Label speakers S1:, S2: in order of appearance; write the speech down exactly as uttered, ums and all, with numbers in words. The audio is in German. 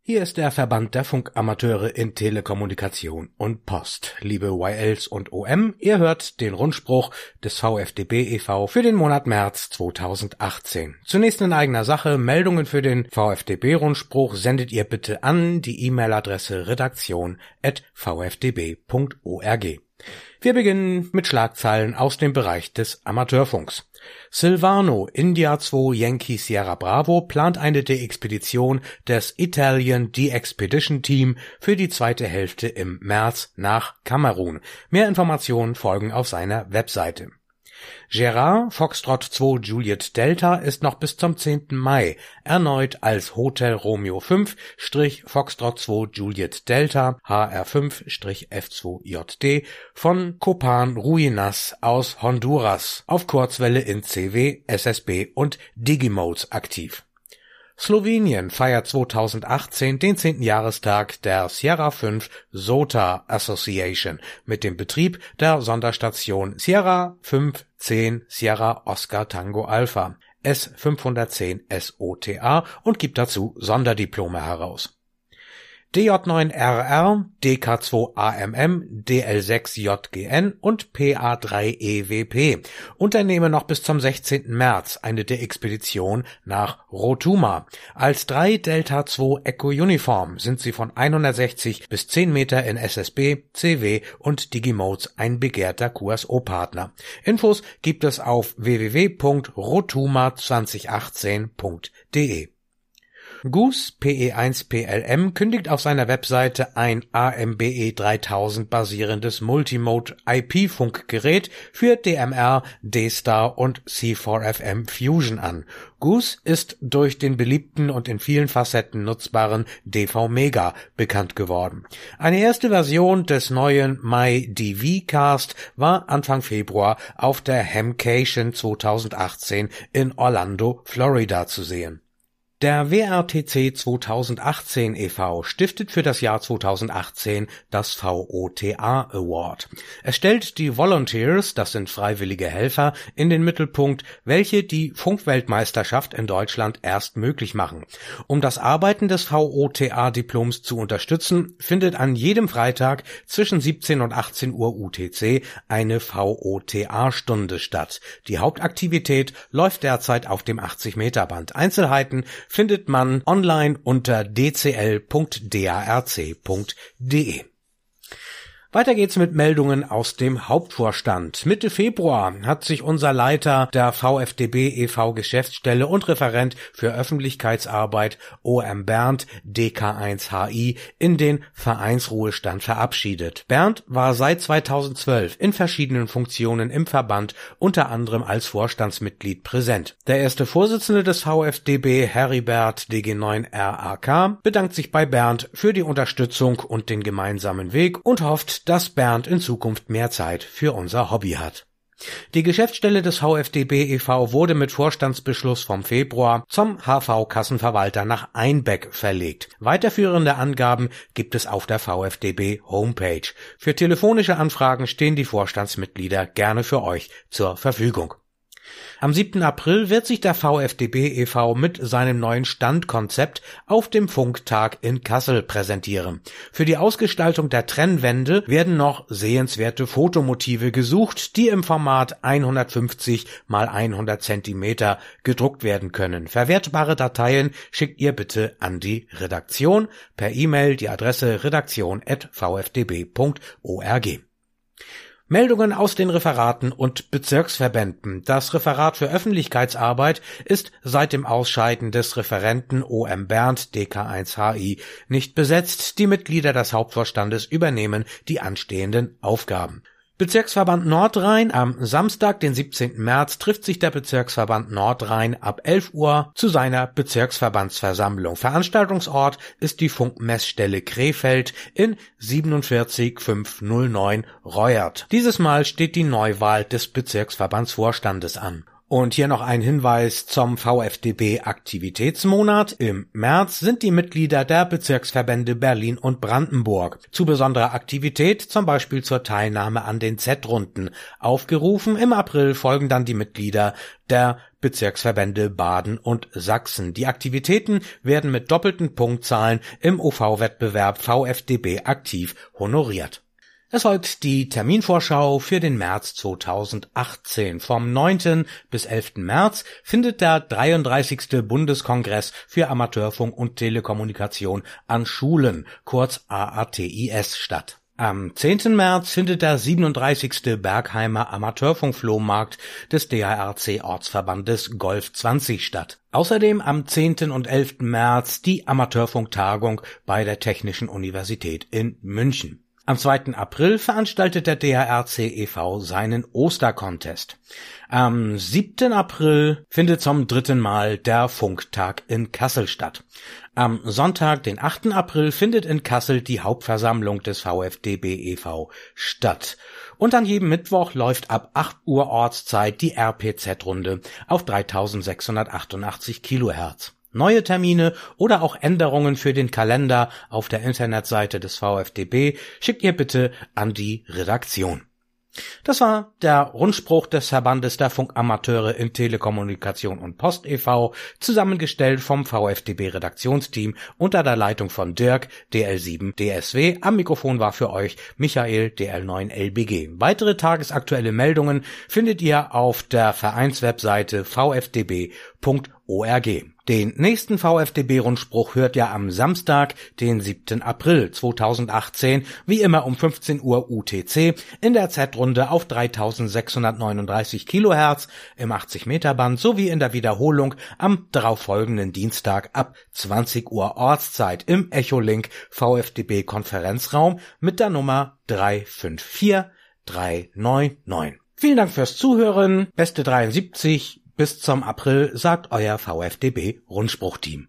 S1: Hier ist der Verband der Funkamateure in Telekommunikation und Post. Liebe Y Ls und O M, ihr hört den Rundspruch des V F D B e V für den Monat März zweitausendachtzehn. Zunächst in eigener Sache, Meldungen für den V F D B-Rundspruch sendet ihr bitte an die E-Mail-Adresse redaktion at v f d b punkt org. Wir beginnen mit Schlagzeilen aus dem Bereich des Amateurfunks. Silvano, India zwei Yankee Sierra Bravo, plant eine De-Expedition des Italian De-Expedition Team für die zweite Hälfte im März nach Kamerun. Mehr Informationen folgen auf seiner Webseite. Gerard, Foxtrot zwei Juliet Delta, ist noch bis zum zehnten Mai erneut als Hotel Romeo fünf Foxtrot zwei Juliet Delta H R fünf F zwei J D von Copan Ruinas aus Honduras auf Kurzwelle in C W, S S B und Digimodes aktiv. Slowenien feiert zweitausendachtzehn den zehnten Jahrestag der Sierra fünf SOTA Association mit dem Betrieb der Sonderstation Sierra fünf zehn Sierra Oscar Tango Alpha S fünfhundertzehn S O T A und gibt dazu Sonderdiplome heraus. D J neun R R, D K zwei A M M, D L sechs J G N und P A drei E W P unternehmen noch bis zum sechzehnten März eine De-Expedition nach Rotuma. Als drei Delta zwei Echo Uniform sind sie von hundertsechzig bis zehn Meter in S S B, C W und Digimodes ein begehrter Q S O-Partner. Infos gibt es auf w w w punkt rotuma zwanzig achtzehn punkt d e. Goose P E eins P L M kündigt auf seiner Webseite ein A M B E dreitausend basierendes Multimode I P-Funkgerät für D M R, D-Star und C vier F M Fusion an. Goose ist durch den beliebten und in vielen Facetten nutzbaren D V Mega bekannt geworden. Eine erste Version des neuen MyDV-Cast war Anfang Februar auf der Hamcation zweitausendachtzehn in Orlando, Florida zu sehen. Der W R T C zweitausendachtzehn e V stiftet für das Jahr zweitausendachtzehn das V O T A Award. Es stellt die Volunteers, das sind freiwillige Helfer, in den Mittelpunkt, welche die Funkweltmeisterschaft in Deutschland erst möglich machen. Um das Arbeiten des V O T A-Diploms zu unterstützen, findet an jedem Freitag zwischen siebzehn und achtzehn Uhr U T C eine V O T A-Stunde statt. Die Hauptaktivität läuft derzeit auf dem achtzig Meter Band. Einzelheiten findet man online unter d c l punkt d a r c punkt d e. Weiter geht's mit Meldungen aus dem Hauptvorstand. Mitte Februar hat sich unser Leiter der V F D B e V Geschäftsstelle und Referent für Öffentlichkeitsarbeit O M Bernd D K eins H I in den Vereinsruhestand verabschiedet. Bernd war seit zweitausendzwölf in verschiedenen Funktionen im Verband, unter anderem als Vorstandsmitglied präsent. Der erste Vorsitzende des V F D B, Heribert D G neun R A K, bedankt sich bei Bernd für die Unterstützung und den gemeinsamen Weg und hofft, dass Bernd in Zukunft mehr Zeit für unser Hobby hat. Die Geschäftsstelle des V F D B e V wurde mit Vorstandsbeschluss vom Februar zum H V-Kassenverwalter nach Einbeck verlegt. Weiterführende Angaben gibt es auf der V F D B Homepage. Für telefonische Anfragen stehen die Vorstandsmitglieder gerne für euch zur Verfügung. Am siebten April wird sich der V F D B e V mit seinem neuen Standkonzept auf dem Funktag in Kassel präsentieren. Für die Ausgestaltung der Trennwände werden noch sehenswerte Fotomotive gesucht, die im Format hundertfünfzig mal hundert Zentimeter gedruckt werden können. Verwertbare Dateien schickt ihr bitte an die Redaktion per E-Mail, die Adresse redaktion at v f d b punkt org. Meldungen aus den Referaten und Bezirksverbänden. Das Referat für Öffentlichkeitsarbeit ist seit dem Ausscheiden des Referenten O M Bernd D K eins H I nicht besetzt. Die Mitglieder des Hauptvorstandes übernehmen die anstehenden Aufgaben. Bezirksverband Nordrhein. Am Samstag, den siebzehnten März, trifft sich der Bezirksverband Nordrhein ab elf Uhr zu seiner Bezirksverbandsversammlung. Veranstaltungsort ist die Funkmessstelle Krefeld in siebenundvierzig fünfhundertneun Reuert. Dieses Mal steht die Neuwahl des Bezirksverbandsvorstandes an. Und hier noch ein Hinweis zum VfDB-Aktivitätsmonat. Im März sind die Mitglieder der Bezirksverbände Berlin und Brandenburg zu besonderer Aktivität, zum Beispiel zur Teilnahme an den Z-Runden, aufgerufen. Im April folgen dann die Mitglieder der Bezirksverbände Baden und Sachsen. Die Aktivitäten werden mit doppelten Punktzahlen im O V-Wettbewerb VfDB aktiv honoriert. Es folgt die Terminvorschau für den März zweitausendachtzehn. Vom neunten bis elften März findet der dreiunddreißigste Bundeskongress für Amateurfunk und Telekommunikation an Schulen, kurz A A T I S, statt. Am zehnten März findet der siebenunddreißigste Bergheimer Amateurfunkflohmarkt des D A R C-Ortsverbandes Golf zwanzig statt. Außerdem am zehnten und elften März die Amateurfunktagung bei der Technischen Universität in München. Am zweiten April veranstaltet der D A R C e V seinen Ostercontest. Am siebten April findet zum dritten Mal der Funktag in Kassel statt. Am Sonntag, den achten April, findet in Kassel die Hauptversammlung des VfDB e V statt. Und an jedem Mittwoch läuft ab acht Uhr Ortszeit die R P Z-Runde auf dreitausendsechshundertachtundachtzig Kilohertz. Neue Termine oder auch Änderungen für den Kalender auf der Internetseite des VfDB schickt ihr bitte an die Redaktion. Das war der Rundspruch des Verbandes der Funkamateure in Telekommunikation und Post e V, zusammengestellt vom VfDB-Redaktionsteam unter der Leitung von Dirk, D L sieben D S W. Am Mikrofon war für euch Michael, D L neun L B G. Weitere tagesaktuelle Meldungen findet ihr auf der Vereinswebseite v f d b punkt org. Den nächsten VfDB-Rundspruch hört ihr am Samstag, den siebten April zweitausendachtzehn, wie immer um fünfzehn Uhr U T C in der Z-Runde auf dreitausendsechshundertneununddreißig Kilohertz im achtzig Meter Band sowie in der Wiederholung am darauffolgenden Dienstag ab zwanzig Uhr Ortszeit im Echolink VfDB-Konferenzraum mit der Nummer drei fünf vier drei neun neun. Vielen Dank fürs Zuhören. Beste dreiundsiebzig. Bis zum April, sagt euer VfDB-Rundspruchteam.